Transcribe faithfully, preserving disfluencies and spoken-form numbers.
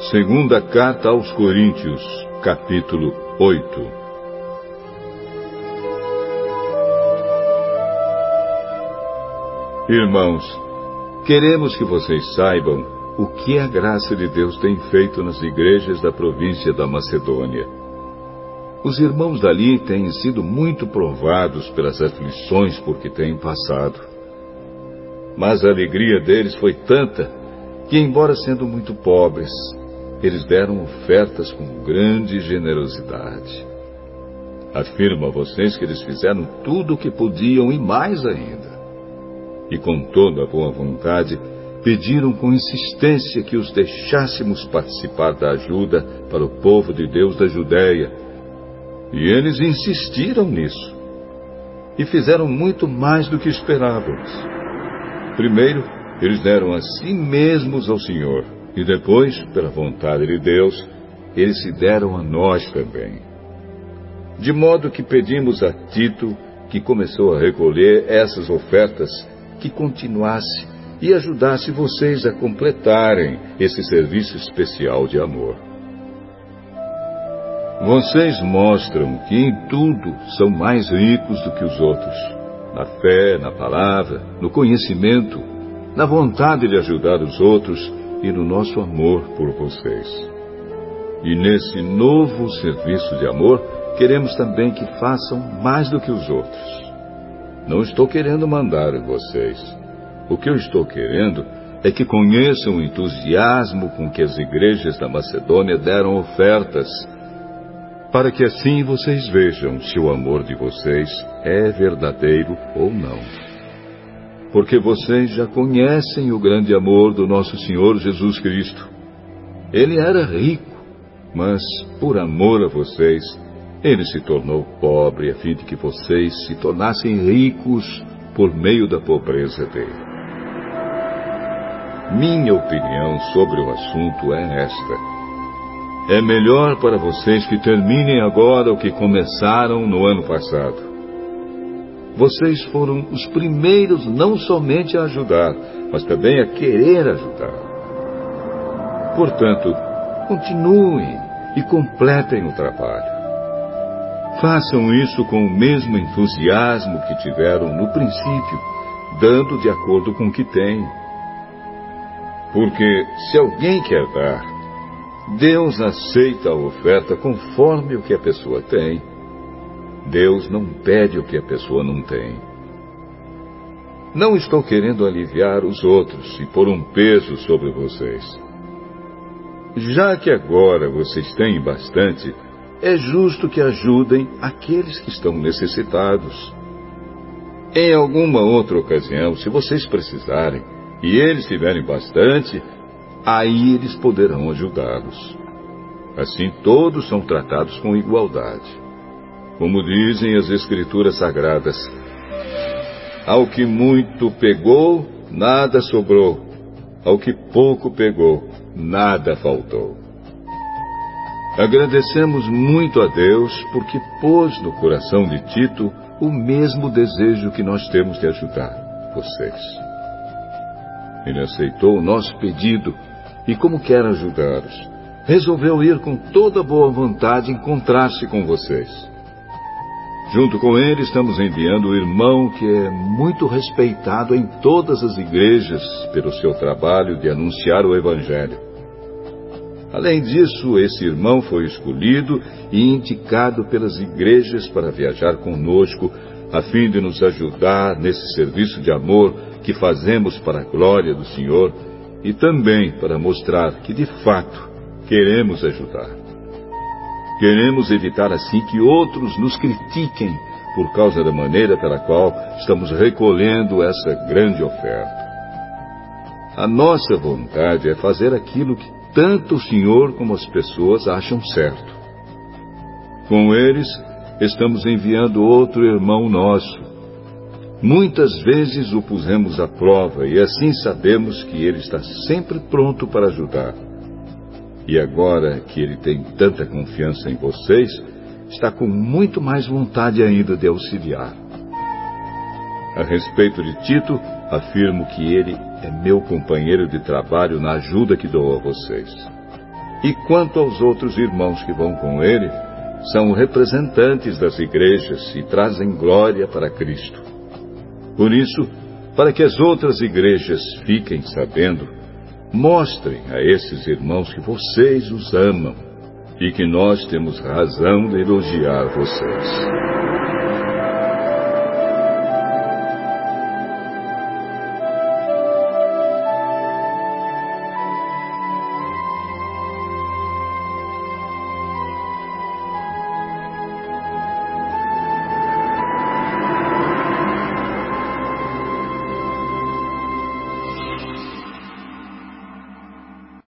Segunda Carta aos Coríntios, capítulo oito. Irmãos, queremos que vocês saibam o que a graça de Deus tem feito nas igrejas da província da Macedônia. Os irmãos dali têm sido muito provados pelas aflições por que têm passado. Mas a alegria deles foi tanta que, embora sendo muito pobres, eles deram ofertas com grande generosidade. Afirmo a vocês que eles fizeram tudo o que podiam e mais ainda. E com toda a boa vontade, pediram com insistência que os deixássemos participar da ajuda para o povo de Deus da Judéia. E eles insistiram nisso. E fizeram muito mais do que esperávamos. Primeiro, eles deram a si mesmos ao Senhor. E depois, pela vontade de Deus, eles se deram a nós também. De modo que pedimos a Tito, que começou a recolher essas ofertas, que continuasse e ajudasse vocês a completarem esse serviço especial de amor. Vocês mostram que em tudo são mais ricos do que os outros, na fé, na palavra, no conhecimento, na vontade de ajudar os outros e no nosso amor por vocês. E nesse novo serviço de amor, queremos também que façam mais do que os outros. Não estou querendo mandar em vocês. O que eu estou querendo é que conheçam o entusiasmo com que as igrejas da Macedônia deram ofertas, para que assim vocês vejam se o amor de vocês é verdadeiro ou não. Porque vocês já conhecem o grande amor do nosso Senhor Jesus Cristo. Ele era rico, mas por amor a vocês, Ele se tornou pobre a fim de que vocês se tornassem ricos por meio da pobreza dele. Minha opinião sobre o assunto é esta. É melhor para vocês que terminem agora o que começaram no ano passado. Vocês foram os primeiros não somente a ajudar, mas também a querer ajudar. Portanto, continuem e completem o trabalho. Façam isso com o mesmo entusiasmo que tiveram no princípio, dando de acordo com o que têm. Porque se alguém quer dar, Deus aceita a oferta conforme o que a pessoa tem. Deus não pede o que a pessoa não tem. Não estou querendo aliviar os outros e pôr um peso sobre vocês. Já que agora vocês têm bastante, é justo que ajudem aqueles que estão necessitados. Em alguma outra ocasião, se vocês precisarem, e eles tiverem bastante, aí eles poderão ajudá-los. Assim todos são tratados com igualdade. Como dizem as Escrituras Sagradas, ao que muito pegou, nada sobrou. Ao que pouco pegou, nada faltou. Agradecemos muito a Deus porque pôs no coração de Tito o mesmo desejo que nós temos de ajudar vocês. Ele aceitou o nosso pedido e, como quer ajudá-los, resolveu ir com toda boa vontade encontrar-se com vocês. Junto com ele estamos enviando o irmão que é muito respeitado em todas as igrejas pelo seu trabalho de anunciar o Evangelho. Além disso, esse irmão foi escolhido e indicado pelas igrejas para viajar conosco, a fim de nos ajudar nesse serviço de amor que fazemos para a glória do Senhor e também para mostrar que, de fato, queremos ajudar. Queremos evitar assim que outros nos critiquem por causa da maneira pela qual estamos recolhendo essa grande oferta. A nossa vontade é fazer aquilo que tanto o Senhor como as pessoas acham certo. Com eles, estamos enviando outro irmão nosso. Muitas vezes o pusemos à prova e assim sabemos que ele está sempre pronto para ajudar. E agora que ele tem tanta confiança em vocês, está com muito mais vontade ainda de auxiliar. A respeito de Tito, afirmo que ele é meu companheiro de trabalho na ajuda que dou a vocês. E quanto aos outros irmãos que vão com ele, são representantes das igrejas e trazem glória para Cristo. Por isso, para que as outras igrejas fiquem sabendo, mostrem a esses irmãos que vocês os amam e que nós temos razão de elogiar vocês.